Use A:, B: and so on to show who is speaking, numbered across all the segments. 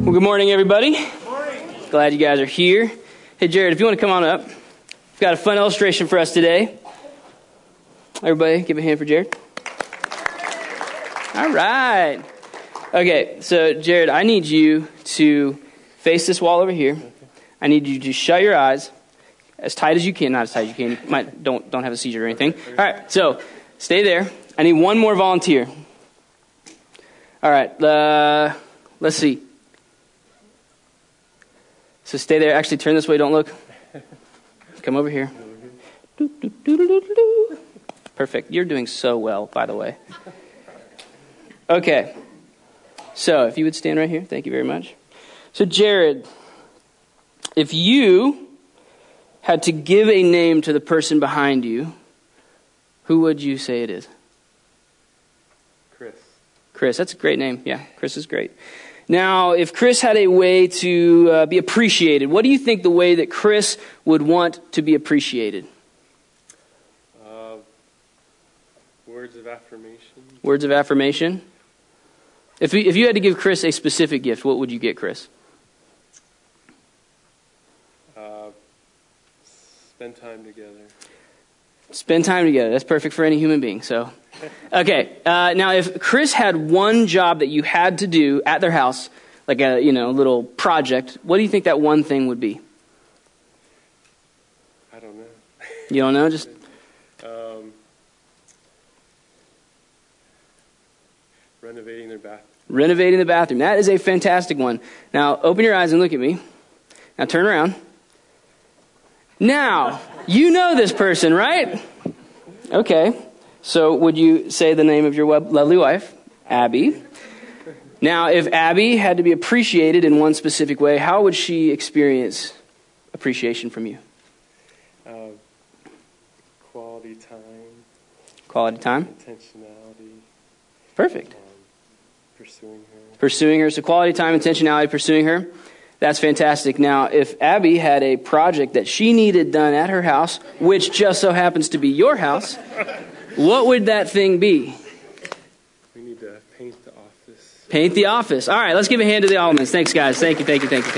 A: Well, good morning, everybody. Good morning. Glad you guys are here. Hey, Jared, if you want to come on up, we've got a fun illustration for us today. Everybody, give a hand for Jared. All right. Okay, so Jared, I need you to face this wall over here. I need you to shut your eyes as tight as you can. Not as tight as you can. You might don't have a seizure or anything. All right, so stay there. I need one more volunteer. All right, let's see. So stay there. Actually, turn this way. Don't look. Come over here. Perfect. You're doing so well, by the way. Okay. So if you would stand right here. Thank you very much. So Jared, if you had to give a name to the person behind you, who would you say it is? Chris. That's a great name. Yeah, Chris is great. Now, if Chris had a way to be appreciated, what do you think the way that Chris would want to be appreciated?
B: Words of affirmation.
A: Words of affirmation? If you had to give Chris a specific gift, what would you get Chris?
B: Spend time together.
A: Spend time together. That's perfect for any human being. So, okay. Now, if Chris had one job that you had to do at their house, like a little project, what do you think that one thing would be?
B: I don't know.
A: You don't know? Just
B: renovating their bathroom.
A: Renovating the bathroom. That is a fantastic one. Now, open your eyes and look at me. Now, turn around. Now, you know this person, right? Okay. So, would you say the name of your lovely wife? Abby. Now, if Abby had to be appreciated in one specific way, how would she experience appreciation from you?
B: Quality time.
A: Quality time?
B: Intentionality.
A: Perfect.
B: Pursuing her.
A: Pursuing her. So quality time, intentionality, pursuing her. That's fantastic. Now, if Abby had a project that she needed done at her house, which just so happens to be your house, what would that thing be?
B: We need to paint the office.
A: Paint the office. All right, let's give a hand to the Allmans. Thanks, guys. Thank you. The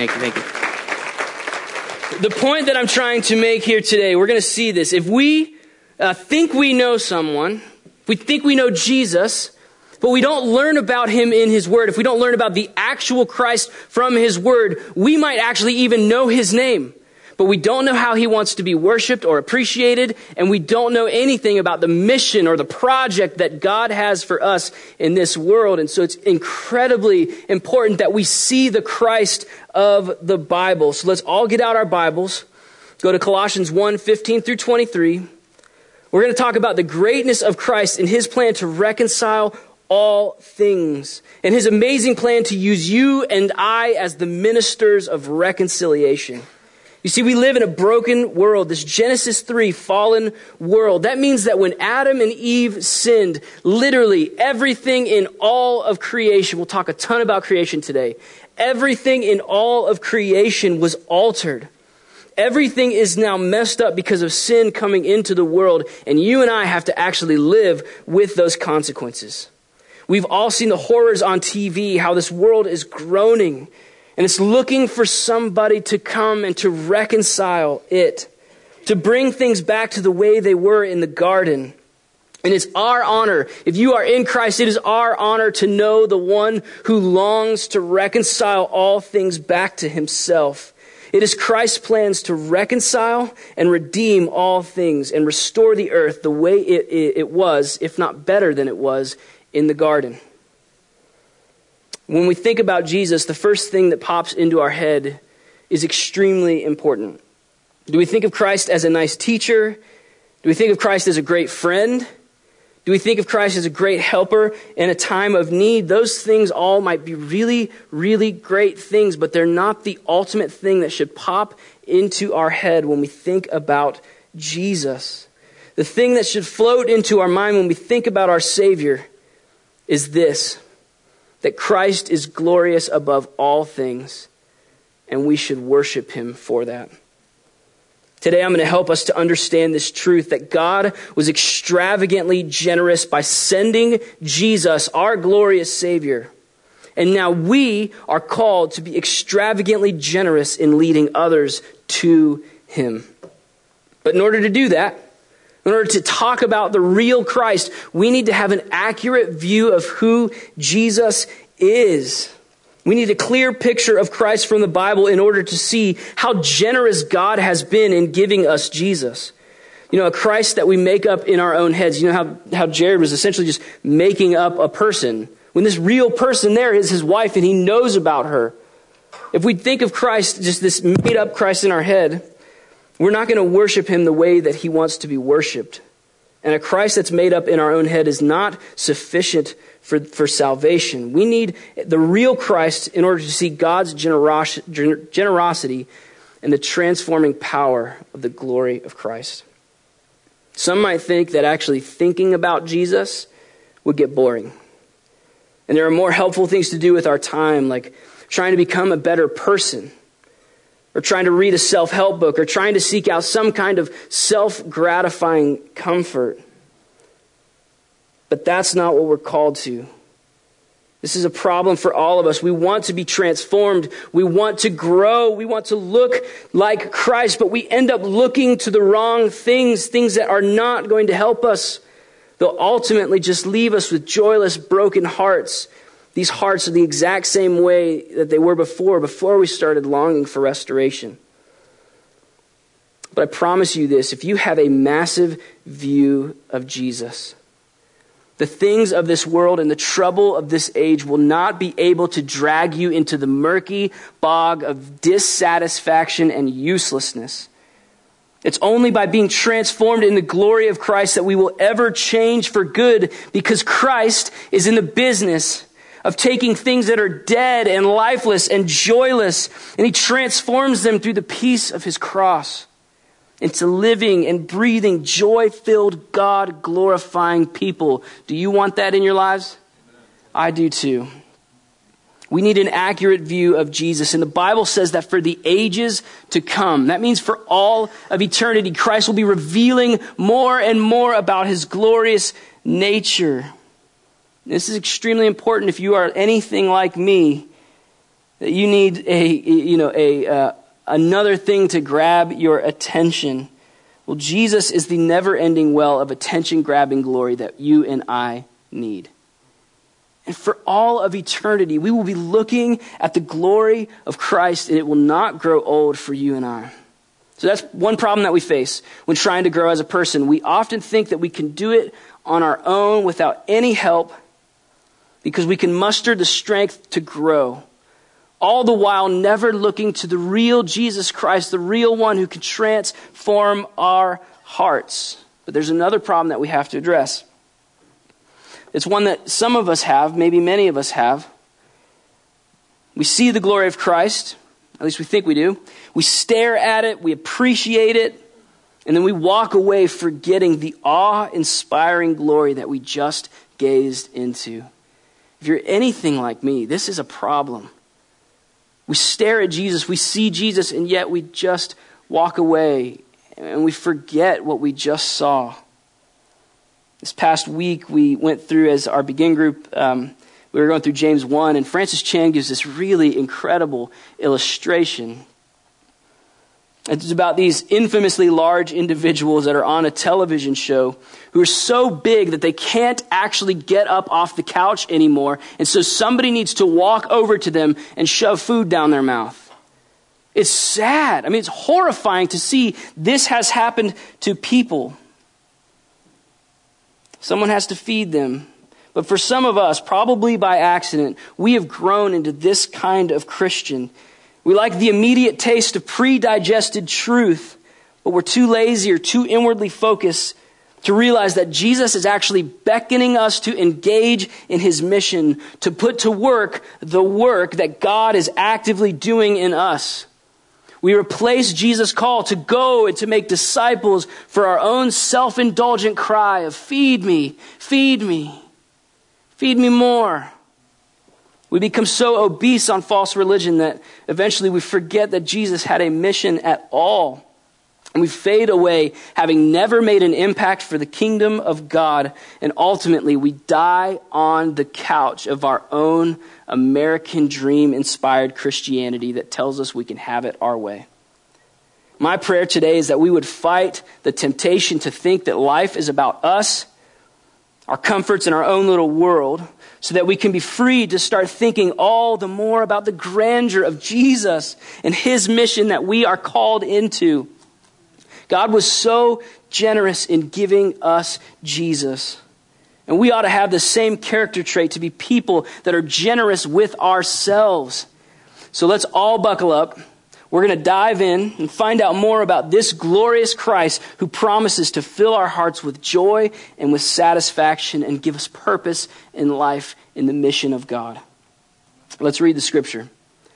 A: point that I'm trying to make here today, we're going to see this. If we think we know someone, if we think we know Jesus, but we don't learn about him in his word, if we don't learn about the actual Christ from his word, we might actually even know his name. But we don't know how he wants to be worshiped or appreciated, and we don't know anything about the mission or the project that God has for us in this world. And so it's incredibly important that we see the Christ of the Bible. So let's all get out our Bibles, go to Colossians 1:15-23. We're going to talk about the greatness of Christ and his plan to reconcile all things, and his amazing plan to use you and I as the ministers of reconciliation. You see, we live in a broken world, this Genesis 3 fallen world. That means that when Adam and Eve sinned, literally everything in all of creation, we'll talk a ton about creation today, everything in all of creation was altered. Everything is now messed up because of sin coming into the world, and you and I have to actually live with those consequences. We've all seen the horrors on TV, how this world is groaning, and it's looking for somebody to come and to reconcile it, to bring things back to the way they were in the garden. And it's our honor, if you are in Christ, it is our honor to know the one who longs to reconcile all things back to himself. It is Christ's plans to reconcile and redeem all things and restore the earth the way it was, if not better than it was, in the garden. When we think about Jesus, the first thing that pops into our head is extremely important. Do we think of Christ as a nice teacher? Do we think of Christ as a great friend? Do we think of Christ as a great helper in a time of need? Those things all might be really, really great things, but they're not the ultimate thing that should pop into our head when we think about Jesus. The thing that should float into our mind when we think about our Savior is this, that Christ is glorious above all things, and we should worship him for that. Today I'm going to help us to understand this truth that God was extravagantly generous by sending Jesus, our glorious Savior, And now we are called to be extravagantly generous in leading others to him. But in order to do that, in order to talk about the real Christ, we need to have an accurate view of who Jesus is. We need a clear picture of Christ from the Bible in order to see how generous God has been in giving us Jesus. You know, a Christ that we make up in our own heads. You know how Jared was essentially just making up a person, when this real person there is his wife and he knows about her. If we think of Christ, just this made up Christ in our head, we're not going to worship him the way that he wants to be worshiped. And a Christ that's made up in our own head is not sufficient for salvation. We need the real Christ in order to see God's generosity and the transforming power of the glory of Christ. Some might think that actually thinking about Jesus would get boring. And there are more helpful things to do with our time, like trying to become a better person, or trying to read a self-help book, or trying to seek out some kind of self-gratifying comfort. But that's not what we're called to. This is a problem for all of us. We want to be transformed. We want to grow. We want to look like Christ, but we end up looking to the wrong things that are not going to help us. They'll ultimately just leave us with joyless, broken hearts. These hearts are the exact same way that they were before we started longing for restoration. But I promise you this, if you have a massive view of Jesus, the things of this world and the trouble of this age will not be able to drag you into the murky bog of dissatisfaction and uselessness. It's only by being transformed in the glory of Christ that we will ever change for good, because Christ is in the business of taking things that are dead and lifeless and joyless, and he transforms them through the peace of his cross into living and breathing, joy-filled, God-glorifying people. Do you want that in your lives? I do too. We need an accurate view of Jesus. And the Bible says that for the ages to come, that means for all of eternity, Christ will be revealing more and more about his glorious nature. This is extremely important if you are anything like me, that you need another thing to grab your attention. Well, Jesus is the never-ending well of attention-grabbing glory that you and I need. And for all of eternity, we will be looking at the glory of Christ, and it will not grow old for you and I. So that's one problem that we face when trying to grow as a person. We often think that we can do it on our own without any help because we can muster the strength to grow, all the while never looking to the real Jesus Christ, the real one who can transform our hearts. But there's another problem that we have to address. It's one that some of us have, maybe many of us have. We see the glory of Christ, at least we think we do. We stare at it, we appreciate it, and then we walk away forgetting the awe-inspiring glory that we just gazed into. If you're anything like me, this is a problem. We stare at Jesus, we see Jesus, and yet we just walk away and we forget what we just saw. This past week, we went through, as our Begin group, we were going through James 1, and Francis Chan gives this really incredible illustration. It's about these infamously large individuals that are on a television show who are so big that they can't actually get up off the couch anymore, and so somebody needs to walk over to them and shove food down their mouth. It's sad. I mean, it's horrifying to see this has happened to people. Someone has to feed them. But for some of us, probably by accident, we have grown into this kind of Christian. We like the immediate taste of pre-digested truth, but we're too lazy or too inwardly focused to realize that Jesus is actually beckoning us to engage in his mission, to put to work the work that God is actively doing in us. We replace Jesus' call to go and to make disciples for our own self-indulgent cry of feed me, feed me, feed me more. We become so obese on false religion that eventually we forget that Jesus had a mission at all. And we fade away, having never made an impact for the kingdom of God. And ultimately we die on the couch of our own American dream-inspired Christianity that tells us we can have it our way. My prayer today is that we would fight the temptation to think that life is about us, our comforts in our own little world, so that we can be free to start thinking all the more about the grandeur of Jesus and his mission that we are called into. God was so generous in giving us Jesus. And we ought to have the same character trait to be people that are generous with ourselves. So let's all buckle up. We're going to dive in and find out more about this glorious Christ who promises to fill our hearts with joy and with satisfaction and give us purpose in life in the mission of God. Let's read the scripture.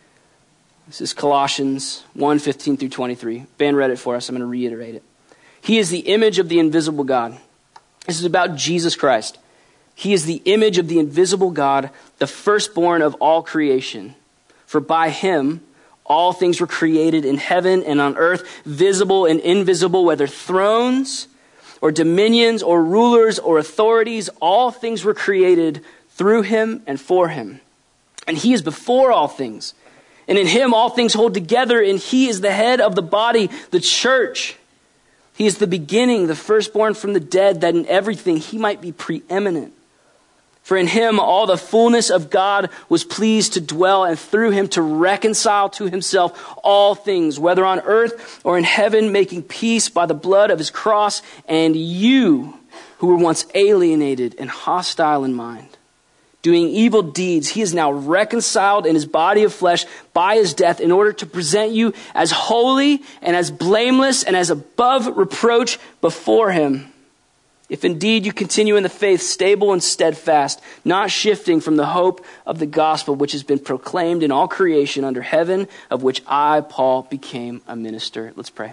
A: This is Colossians 1:15 through 23. Van read it for us. I'm going to reiterate it. He is the image of the invisible God. This is about Jesus Christ. He is the image of the invisible God, the firstborn of all creation. For by him all things were created in heaven and on earth, visible and invisible, whether thrones or dominions or rulers or authorities. All things were created through him and for him. And he is before all things. And in him all things hold together, and he is the head of the body, the church. He is the beginning, the firstborn from the dead, that in everything he might be preeminent. For in him all the fullness of God was pleased to dwell, and through him to reconcile to himself all things, whether on earth or in heaven, making peace by the blood of his cross. And you, who were once alienated and hostile in mind, doing evil deeds, he is now reconciled in his body of flesh by his death, in order to present you as holy and as blameless and as above reproach before him. If indeed you continue in the faith, stable and steadfast, not shifting from the hope of the gospel which has been proclaimed in all creation under heaven, of which I, Paul, became a minister. Let's pray.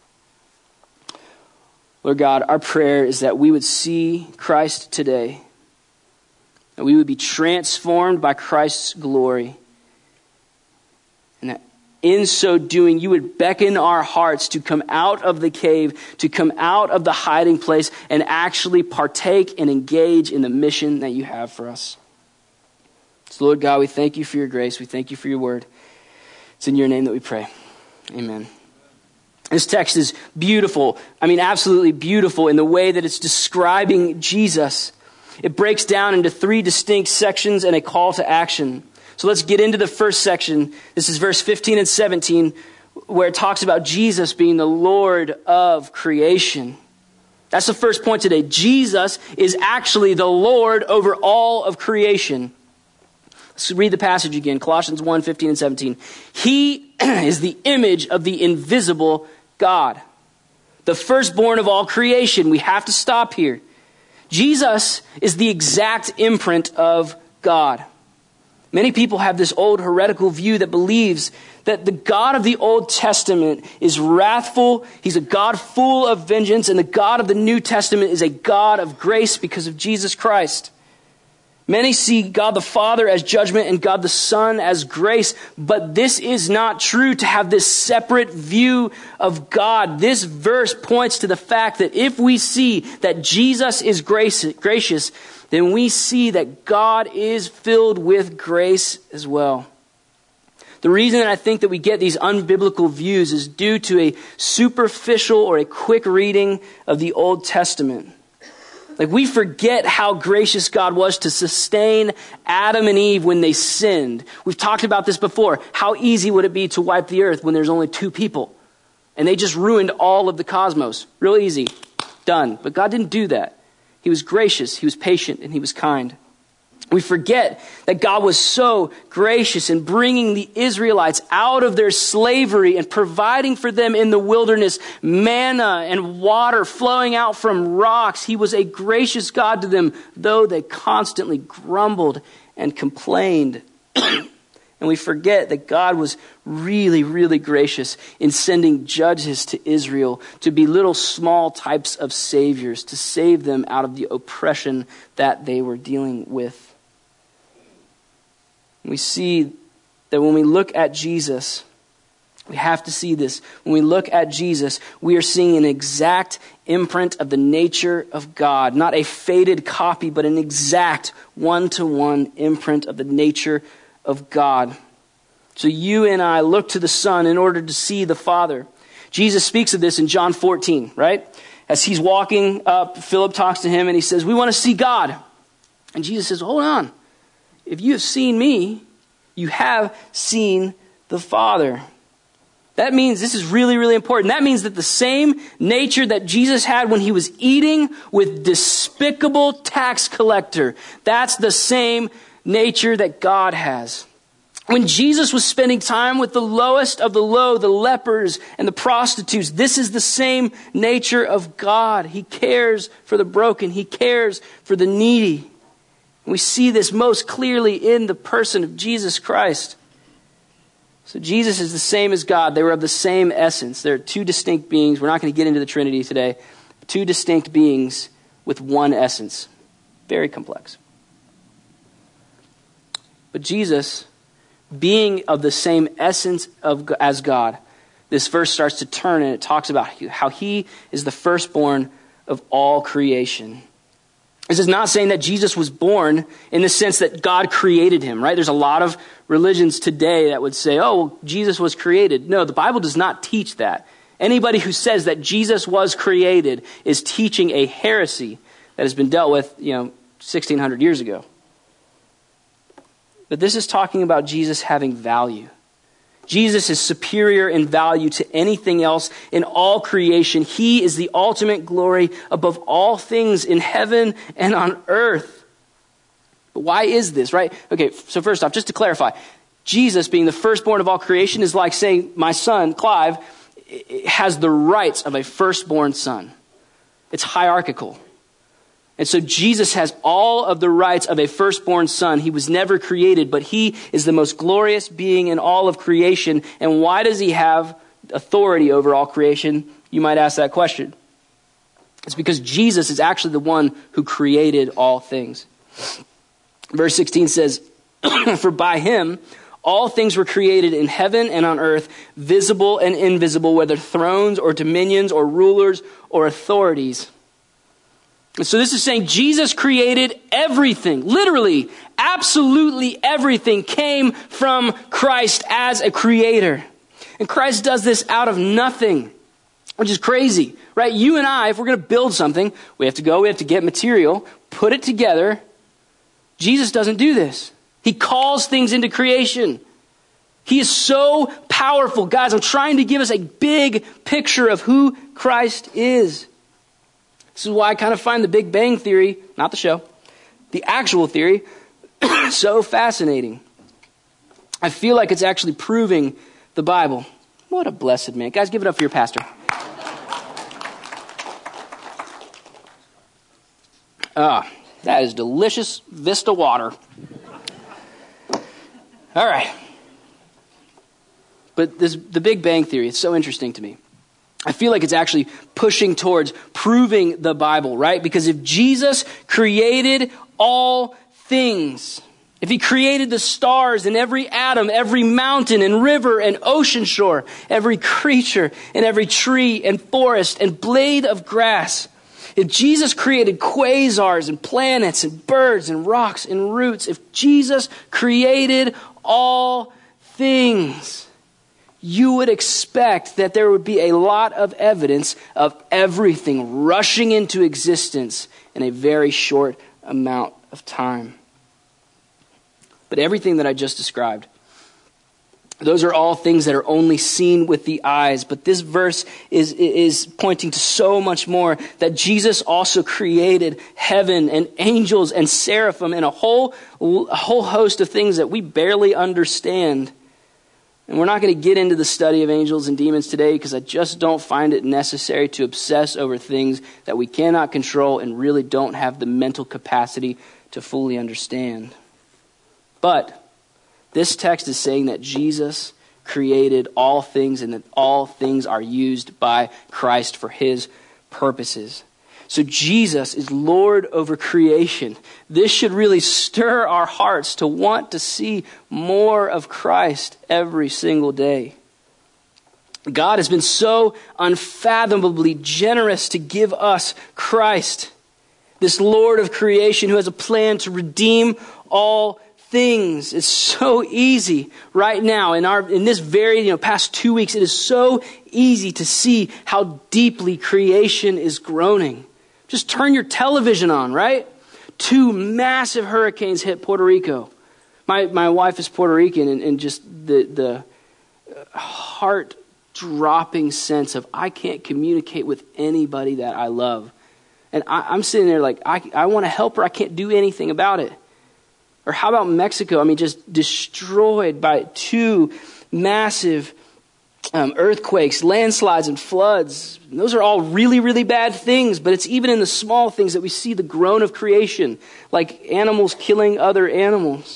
A: Lord God, our prayer is that we would see Christ today, that we would be transformed by Christ's glory, and that in so doing, you would beckon our hearts to come out of the cave, to come out of the hiding place, and actually partake and engage in the mission that you have for us. So Lord God, we thank you for your grace. We thank you for your word. It's in your name that we pray. Amen. This text is beautiful. I mean, absolutely beautiful in the way that it's describing Jesus. It breaks down into 3 distinct sections and a call to action. So let's get into the first section. This is verse 15 and 17, where it talks about Jesus being the Lord of creation. That's the first point today. Jesus is actually the Lord over all of creation. Let's read the passage again. Colossians 1, 15 and 17. He is the image of the invisible God, the firstborn of all creation. We have to stop here. Jesus is the exact imprint of God. Many people have this old heretical view that believes that the God of the Old Testament is wrathful. He's a God full of vengeance. And the God of the New Testament is a God of grace because of Jesus Christ. Many see God the Father as judgment and God the Son as grace. But this is not true, to have this separate view of God. This verse points to the fact that if we see that Jesus is gracious, then we see that God is filled with grace as well. The reason that I think that we get these unbiblical views is due to a superficial or a quick reading of the Old Testament. Like, we forget how gracious God was to sustain Adam and Eve when they sinned. We've talked about this before. How easy would it be to wipe the earth when there's only 2 people? And they just ruined all of the cosmos. Real easy. Done. But God didn't do that. He was gracious, he was patient, and he was kind. We forget that God was so gracious in bringing the Israelites out of their slavery and providing for them in the wilderness manna and water flowing out from rocks. He was a gracious God to them, though they constantly grumbled and complained. And we forget that God was really, really gracious in sending judges to Israel to be little small types of saviors, to save them out of the oppression that they were dealing with. We see that when we look at Jesus, we have to see this. When we look at Jesus, we are seeing an exact imprint of the nature of God. Not a faded copy, but an exact one-to-one imprint of the nature of God. So you and I look to the Son in order to see the Father. Jesus speaks of this in John 14, right? As he's walking up, Philip talks to him and he says, we want to see God. And Jesus says, hold on. If you have seen me, you have seen the Father. That means, this is really, really important. That means that the same nature that Jesus had when he was eating with despicable tax collector, that's the same nature that God has. When Jesus was spending time with the lowest of the low, the lepers and the prostitutes, this is the same nature of God. He cares for the broken. He cares for the needy. We see this most clearly in the person of Jesus Christ. So Jesus is the same as God. They were of the same essence. They're two distinct beings. We're not going to get into the Trinity today. Two distinct beings with one essence. Very complex. But Jesus, being of the same essence as God, this verse starts to turn and it talks about how he is the firstborn of all creation. This is not saying that Jesus was born in the sense that God created him, right? There's a lot of religions today that would say, oh, well, Jesus was created. No, the Bible does not teach that. Anybody who says that Jesus was created is teaching a heresy that has been dealt with, 1,600 years ago. But this is talking about Jesus having value. Jesus is superior in value to anything else in all creation. He is the ultimate glory above all things in heaven and on earth. But why is this, right? Okay, so first off, just to clarify, Jesus being the firstborn of all creation is like saying my son, Clive, has the rights of a firstborn son. It's hierarchical. And so Jesus has all of the rights of a firstborn son. He was never created, but he is the most glorious being in all of creation. And why does he have authority over all creation? You might ask that question. It's because Jesus is actually the one who created all things. Verse 16 says, for by him all things were created in heaven and on earth, visible and invisible, whether thrones or dominions or rulers or authorities. And so this is saying Jesus created everything. Literally, absolutely everything came from Christ as a creator. And Christ does this out of nothing, which is crazy, right? You and I, if we're going to build something, we have to get material, put it together. Jesus doesn't do this. He calls things into creation. He is so powerful. Guys, I'm trying to give us a big picture of who Christ is. This is why I kind of find the Big Bang Theory, not the show, the actual theory, so fascinating. I feel like it's actually proving the Bible. What a blessed man. Guys, give it up for your pastor. That is delicious Vista water. All right. But the Big Bang Theory, it's so interesting to me. I feel like it's actually pushing towards proving the Bible, right? Because if Jesus created all things, if he created the stars and every atom, every mountain and river and ocean shore, every creature and every tree and forest and blade of grass, if Jesus created quasars and planets and birds and rocks and roots, if Jesus created all things, you would expect that there would be a lot of evidence of everything rushing into existence in a very short amount of time. But everything that I just described, those are all things that are only seen with the eyes. But this verse is pointing to so much more, that Jesus also created heaven and angels and seraphim and a whole host of things that we barely understand. And we're not going to get into the study of angels and demons today because I just don't find it necessary to obsess over things that we cannot control and really don't have the mental capacity to fully understand. But this text is saying that Jesus created all things and that all things are used by Christ for his purposes. So Jesus is Lord over creation. This should really stir our hearts to want to see more of Christ every single day. God has been so unfathomably generous to give us Christ, this Lord of creation who has a plan to redeem all things. It's so easy right now in this very past 2 weeks. It is so easy to see how deeply creation is groaning. Just turn your television on, right? 2 massive hurricanes hit Puerto Rico. My wife is Puerto Rican, and just the heart-dropping sense of I can't communicate with anybody that I love. And I'm sitting there like, I want to help her. I can't do anything about it. Or how about Mexico? I mean, just destroyed by 2 massive earthquakes, landslides, and floods. And those are all really, really bad things. But it's even in the small things that we see the groan of creation, like animals killing other animals.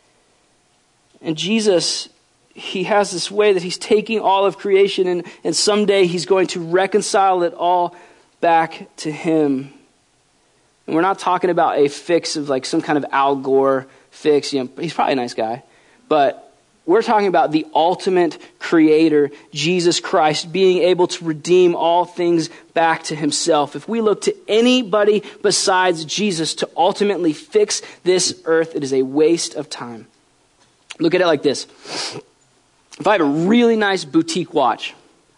A: And Jesus, he has this way that he's taking all of creation and someday he's going to reconcile it all back to him. And we're not talking about a fix of like some kind of Al Gore fix. He's probably a nice guy. But we're talking about the ultimate creator, Jesus Christ, being able to redeem all things back to himself. If we look to anybody besides Jesus to ultimately fix this earth, it is a waste of time. Look at it like this. If I have a really nice boutique watch,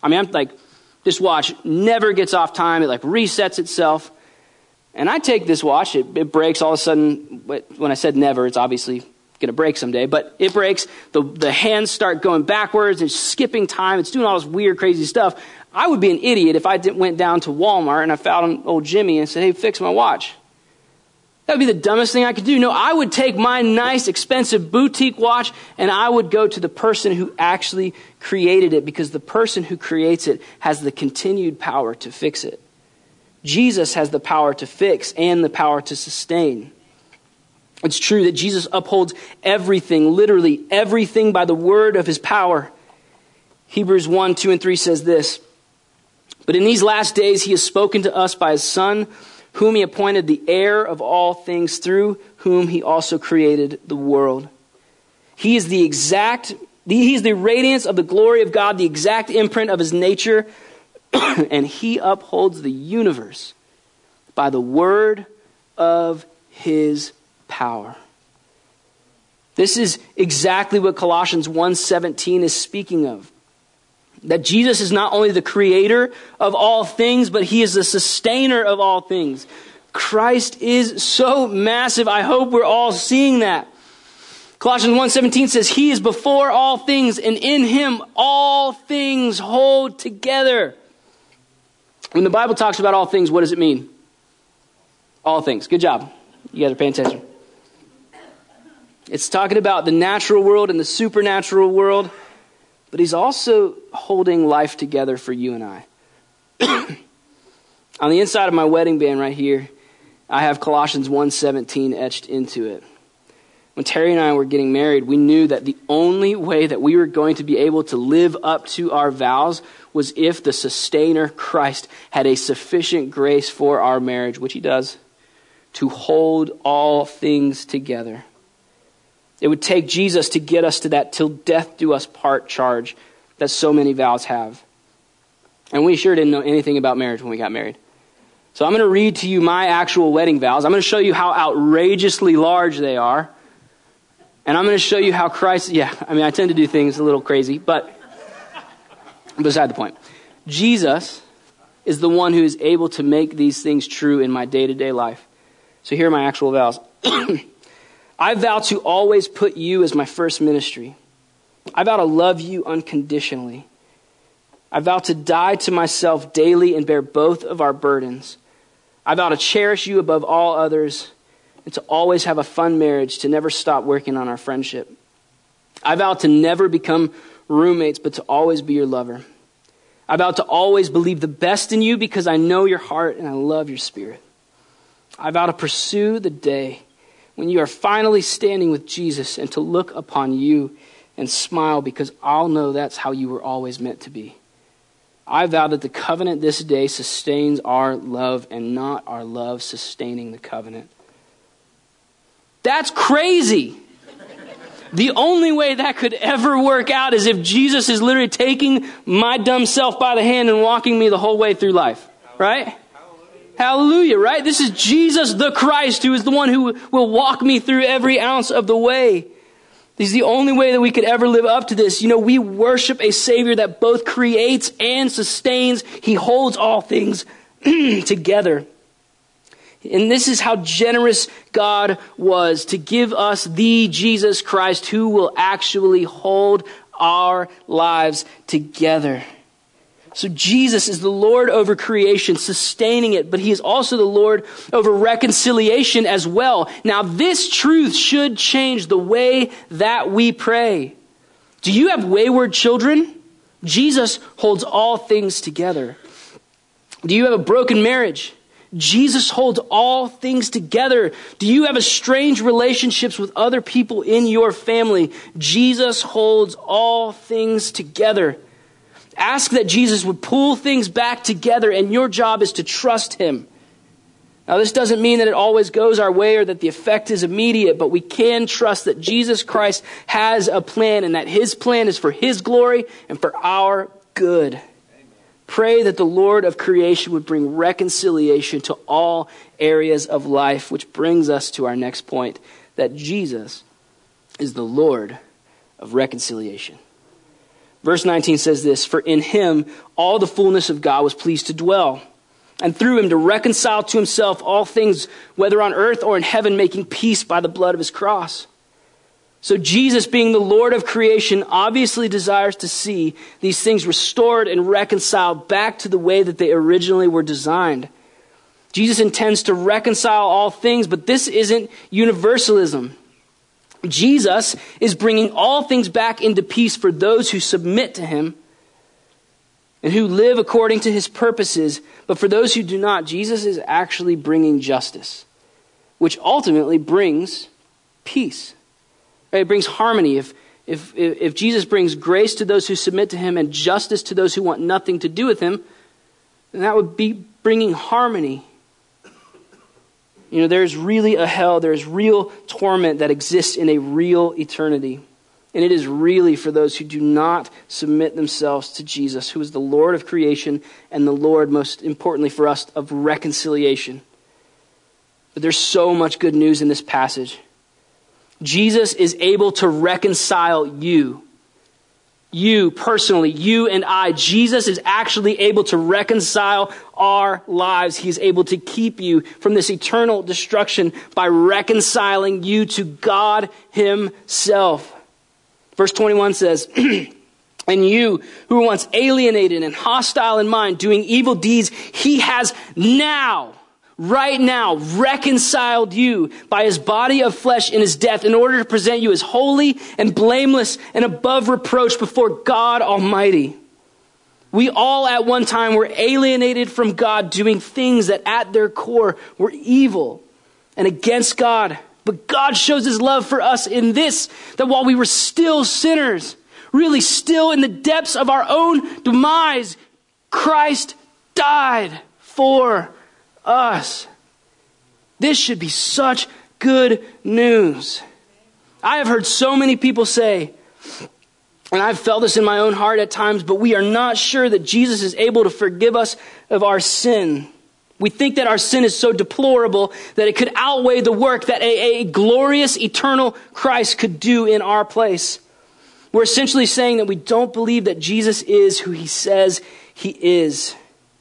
A: this watch never gets off time. It resets itself. And I take this watch, it breaks all of a sudden. When I said never, it's obviously going to break someday. But it breaks, the hands start going backwards, it's skipping time, it's doing all this weird, crazy stuff. I would be an idiot if I went down to Walmart and I found old Jimmy and said, hey, fix my watch. That would be the dumbest thing I could do. No, I would take my nice, expensive boutique watch and I would go to the person who actually created it, because the person who creates it has the continued power to fix it. Jesus has the power to fix and the power to sustain. It's true that Jesus upholds everything, literally everything, by the word of his power. Hebrews 1, 2, and 3 says this: but in these last days he has spoken to us by his Son, whom he appointed the heir of all things, through whom he also created the world. He is the radiance of the glory of God, the exact imprint of his nature, and he upholds the universe by the word of his power. This is exactly what Colossians 1:17 is speaking of. That Jesus is not only the creator of all things, but he is the sustainer of all things. Christ is so massive. I hope we're all seeing that. Colossians 1:17 says, he is before all things, and in him all things hold together. When the Bible talks about all things, what does it mean? All things. Good job. You guys are paying attention. It's talking about the natural world and the supernatural world, but he's also holding life together for you and I. On the inside of my wedding band right here, I have Colossians 1:17 etched into it. When Terry and I were getting married, we knew that the only way that we were going to be able to live up to our vows was if the sustainer, Christ, had a sufficient grace for our marriage, which he does, to hold all things together. It would take Jesus to get us to that till death do us part charge that so many vows have. And we sure didn't know anything about marriage when we got married. So I'm going to read to you my actual wedding vows. I'm going to show you how outrageously large they are. And I'm going to show you how Christ, I tend to do things a little crazy, but beside the point. Jesus is the one who is able to make these things true in my day-to-day life. So here are my actual vows. I vow to always put you as my first ministry. I vow to love you unconditionally. I vow to die to myself daily and bear both of our burdens. I vow to cherish you above all others and to always have a fun marriage, to never stop working on our friendship. I vow to never become roommates, but to always be your lover. I vow to always believe the best in you because I know your heart and I love your spirit. I vow to pursue the day when you are finally standing with Jesus and to look upon you and smile because I'll know that's how you were always meant to be. I vow that the covenant this day sustains our love and not our love sustaining the covenant. That's crazy. The only way that could ever work out is if Jesus is literally taking my dumb self by the hand and walking me the whole way through life. Right? Hallelujah, right? This is Jesus the Christ, who is the one who will walk me through every ounce of the way. This is the only way that we could ever live up to this. We worship a Savior that both creates and sustains. He holds all things together. And this is how generous God was to give us the Jesus Christ who will actually hold our lives together. So Jesus is the Lord over creation, sustaining it, but he is also the Lord over reconciliation as well. Now, this truth should change the way that we pray. Do you have wayward children? Jesus holds all things together. Do you have a broken marriage? Jesus holds all things together. Do you have estranged relationships with other people in your family? Jesus holds all things together. Ask that Jesus would pull things back together, and your job is to trust him. Now, this doesn't mean that it always goes our way or that the effect is immediate, but we can trust that Jesus Christ has a plan and that his plan is for his glory and for our good. Amen. Pray that the Lord of creation would bring reconciliation to all areas of life, which brings us to our next point, that Jesus is the Lord of reconciliation. Verse 19 says this, "For in him all the fullness of God was pleased to dwell, and through him to reconcile to himself all things, whether on earth or in heaven, making peace by the blood of his cross." So Jesus, being the Lord of creation, obviously desires to see these things restored and reconciled back to the way that they originally were designed. Jesus intends to reconcile all things, but this isn't universalism. Jesus is bringing all things back into peace for those who submit to him and who live according to his purposes. But for those who do not, Jesus is actually bringing justice, which ultimately brings peace. Right? It brings harmony. If Jesus brings grace to those who submit to him and justice to those who want nothing to do with him, then that would be bringing harmony. There's really a hell, there's real torment that exists in a real eternity. And it is really for those who do not submit themselves to Jesus, who is the Lord of creation and the Lord, most importantly for us, of reconciliation. But there's so much good news in this passage. Jesus is able to reconcile you. You personally, you and I. Jesus is actually able to reconcile our lives. He's able to keep you from this eternal destruction by reconciling you to God himself. Verse 21 says, "And you who were once alienated and hostile in mind, doing evil deeds, he has now, right now, reconciled you by his body of flesh in his death in order to present you as holy and blameless and above reproach before God Almighty." We all at one time were alienated from God, doing things that at their core were evil and against God. But God shows his love for us in this, that while we were still sinners, really still in the depths of our own demise, Christ died for us. This should be such good news. I have heard so many people say, and I've felt this in my own heart at times, but we are not sure that Jesus is able to forgive us of our sin. We think that our sin is so deplorable that it could outweigh the work that a glorious, eternal Christ could do in our place. We're essentially saying that we don't believe that Jesus is who he says he is.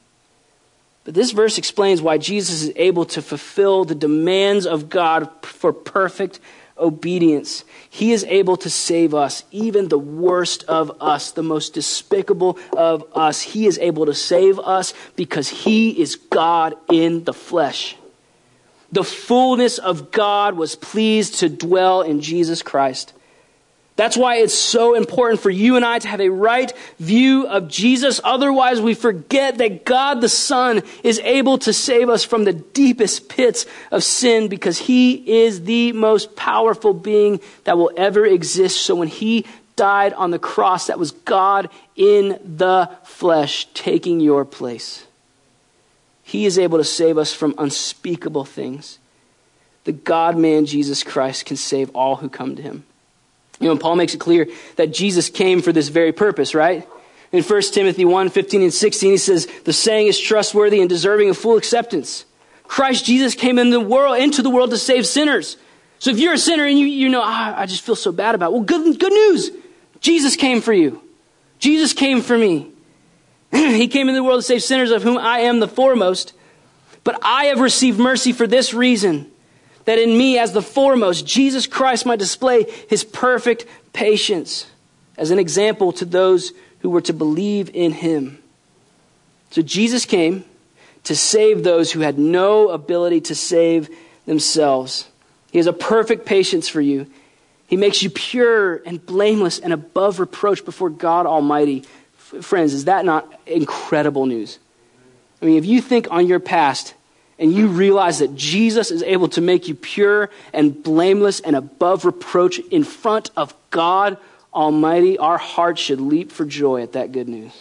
A: But this verse explains why Jesus is able to fulfill the demands of God for perfect obedience. He is able to save us, even the worst of us, the most despicable of us. He is able to save us because he is God in the flesh. The fullness of God was pleased to dwell in Jesus Christ. That's why it's so important for you and I to have a right view of Jesus. Otherwise, we forget that God the Son is able to save us from the deepest pits of sin because he is the most powerful being that will ever exist. So when he died on the cross, that was God in the flesh taking your place. He is able to save us from unspeakable things. The God-man Jesus Christ can save all who come to him. And Paul makes it clear that Jesus came for this very purpose, right? In 1 Timothy 1, 15 and 16, he says, "The saying is trustworthy and deserving of full acceptance. Christ Jesus came into the world to save sinners. So if you're a sinner and you know, I just feel so bad about it. Well, good news. Jesus came for you. Jesus came for me. He came into the world to save sinners, of whom I am the foremost. But I have received mercy for this reason, that in me as the foremost, Jesus Christ might display his perfect patience as an example to those who were to believe in him. So Jesus came to save those who had no ability to save themselves. He has a perfect patience for you. He makes you pure and blameless and above reproach before God Almighty. Friends, is that not incredible news? I mean, if you think on your past and you realize that Jesus is able to make you pure and blameless and above reproach in front of God Almighty, our hearts should leap for joy at that good news.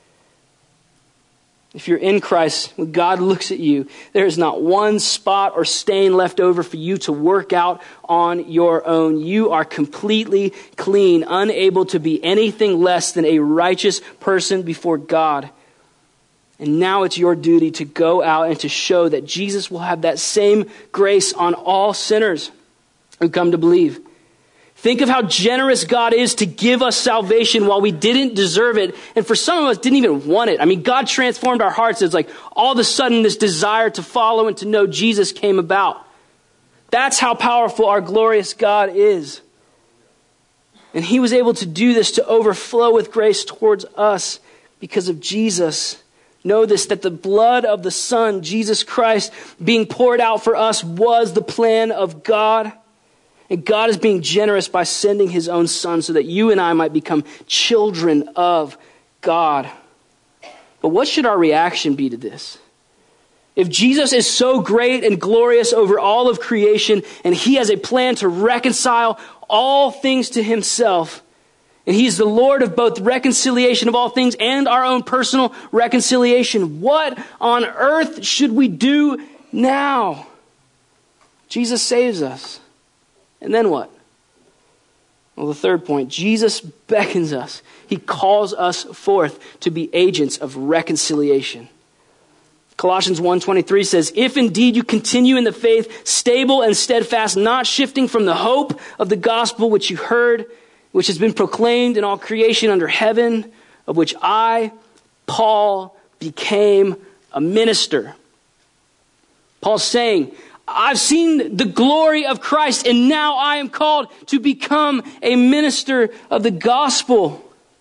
A: If you're in Christ, when God looks at you, there is not one spot or stain left over for you to work out on your own. You are completely clean, unable to be anything less than a righteous person before God. And now it's your duty to go out and to show that Jesus will have that same grace on all sinners who come to believe. Think of how generous God is to give us salvation while we didn't deserve it. And for some of us, didn't even want it. I mean, God transformed our hearts. It's like all of a sudden this desire to follow and to know Jesus came about. That's how powerful our glorious God is. And he was able to do this to overflow with grace towards us because of Jesus. Know this, that the blood of the Son, Jesus Christ, being poured out for us was the plan of God. And God is being generous by sending his own Son so that you and I might become children of God. But what should our reaction be to this? If Jesus is so great and glorious over all of creation, and he has a plan to reconcile all things to himself, and he's the Lord of both reconciliation of all things and our own personal reconciliation, what on earth should we do now? Jesus saves us. And then what? Well, the third point, Jesus beckons us. He calls us forth to be agents of reconciliation. Colossians 1:23 says, if indeed you continue in the faith, stable and steadfast, not shifting from the hope of the gospel which you heard, which has been proclaimed in all creation under heaven, of which I, Paul, became a minister. Paul's saying, I've seen the glory of Christ, and now I am called to become a minister of the gospel.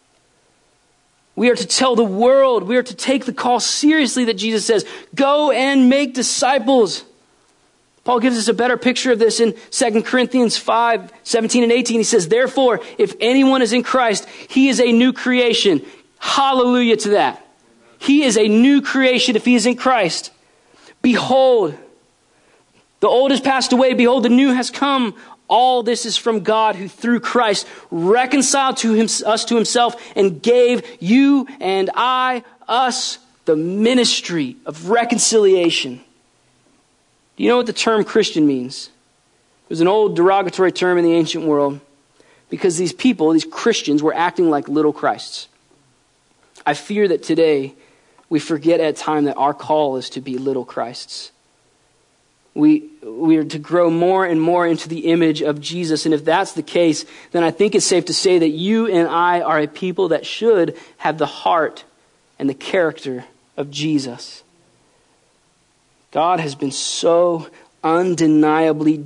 A: We are to tell the world, we are to take the call seriously that Jesus says, go and make disciples. Paul gives us a better picture of this in 2 Corinthians 5:17 and 18. He says, therefore, if anyone is in Christ, he is a new creation. Hallelujah to that. He is a new creation if he is in Christ. Behold, the old has passed away. Behold, the new has come. All this is from God, who through Christ reconciled us to himself and gave you and us the ministry of reconciliation. Do you know what the term Christian means? It was an old derogatory term in the ancient world because these people, these Christians, were acting like little Christs. I fear that today we forget at times that our call is to be little Christs. We are to grow more and more into the image of Jesus. And if that's the case, then I think it's safe to say that you and I are a people that should have the heart and the character of Jesus. God has been so undeniably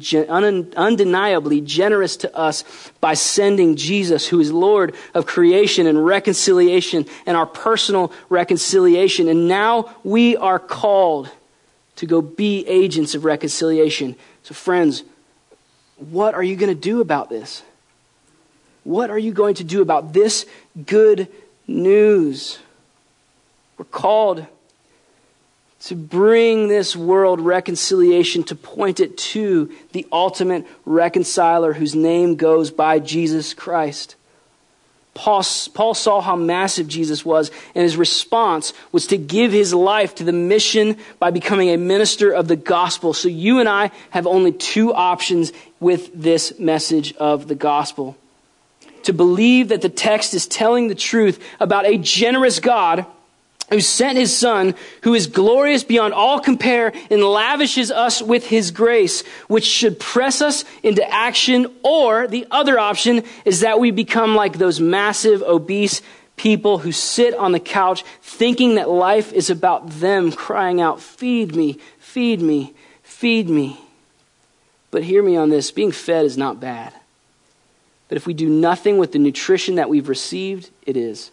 A: generous to us by sending Jesus, who is Lord of creation and reconciliation and our personal reconciliation. And now we are called to go be agents of reconciliation. So friends, what are you going to do about this? What are you going to do about this good news? We're called to bring this world reconciliation, to point it to the ultimate reconciler whose name goes by Jesus Christ. Paul saw how massive Jesus was, and his response was to give his life to the mission by becoming a minister of the gospel. So you and I have only two options with this message of the gospel. To believe that the text is telling the truth about a generous God who sent his Son, who is glorious beyond all compare, and lavishes us with his grace, which should press us into action. Or the other option is that we become like those massive, obese people who sit on the couch thinking that life is about them, crying out, "Feed me, feed me, feed me." But hear me on this, being fed is not bad. But if we do nothing with the nutrition that we've received, it is.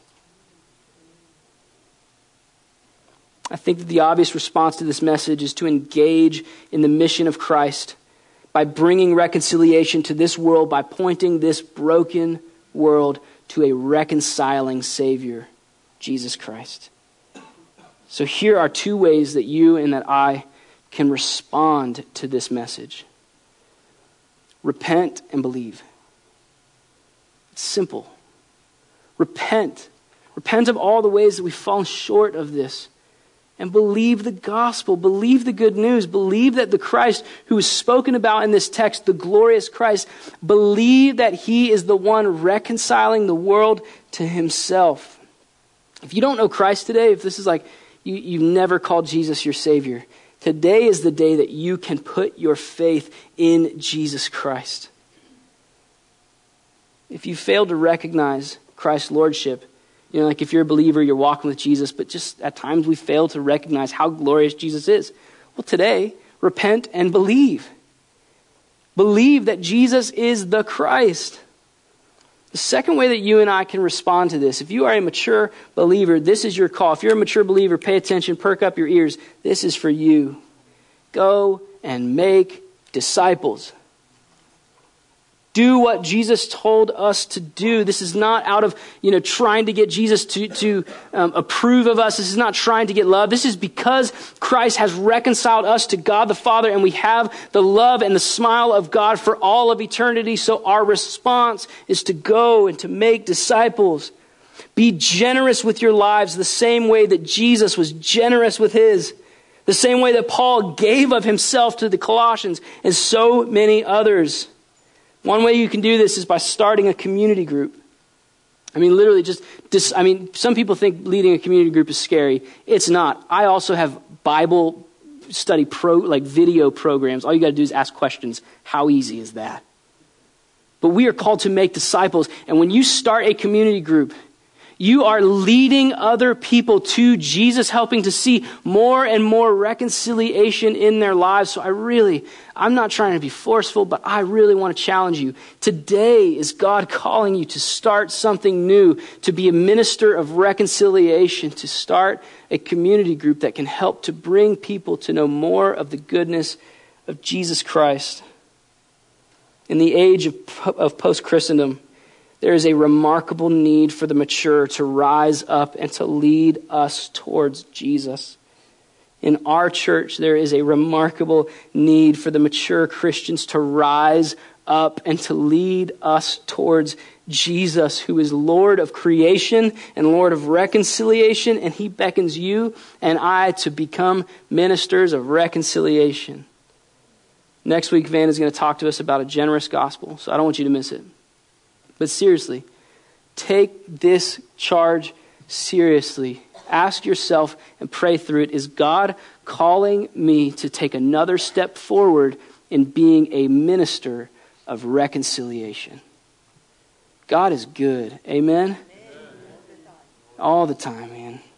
A: I think that the obvious response to this message is to engage in the mission of Christ by bringing reconciliation to this world, by pointing this broken world to a reconciling Savior, Jesus Christ. So here are two ways that you and that I can respond to this message. Repent and believe. It's simple. Repent. Repent of all the ways that we've fallen short of this. And believe the gospel, believe the good news, believe that the Christ who is spoken about in this text, the glorious Christ, believe that he is the one reconciling the world to himself. If you don't know Christ today, if this is like you've never called Jesus your Savior, today is the day that you can put your faith in Jesus Christ. If you fail to recognize Christ's lordship, like if you're a believer, you're walking with Jesus, but just at times we fail to recognize how glorious Jesus is. Well, today, repent and believe. Believe that Jesus is the Christ. The second way that you and I can respond to this, if you are a mature believer, this is your call. If you're a mature believer, pay attention, perk up your ears. This is for you. Go and make disciples. Do what Jesus told us to do. This is not out of, trying to get Jesus to approve of us. This is not trying to get love. This is because Christ has reconciled us to God the Father, and we have the love and the smile of God for all of eternity. So our response is to go and to make disciples. Be generous with your lives the same way that Jesus was generous with his. The same way that Paul gave of himself to the Colossians and so many others. One way you can do this is by starting a community group. Literally some people think leading a community group is scary. It's not. I also have Bible study video programs. All you got to do is ask questions. How easy is that? But we are called to make disciples. And when you start a community group, you are leading other people to Jesus, helping to see more and more reconciliation in their lives. So I'm not trying to be forceful, but I really want to challenge you. Today is God calling you to start something new, to be a minister of reconciliation, to start a community group that can help to bring people to know more of the goodness of Jesus Christ. In the age of post-Christendom, there is a remarkable need for the mature to rise up and to lead us towards Jesus. In our church, there is a remarkable need for the mature Christians to rise up and to lead us towards Jesus, who is Lord of creation and Lord of reconciliation, and he beckons you and I to become ministers of reconciliation. Next week, Van is going to talk to us about a generous gospel, so I don't want you to miss it. But seriously, take this charge seriously. Ask yourself and pray through it. Is God calling me to take another step forward in being a minister of reconciliation? God is good. Amen? All the time, man.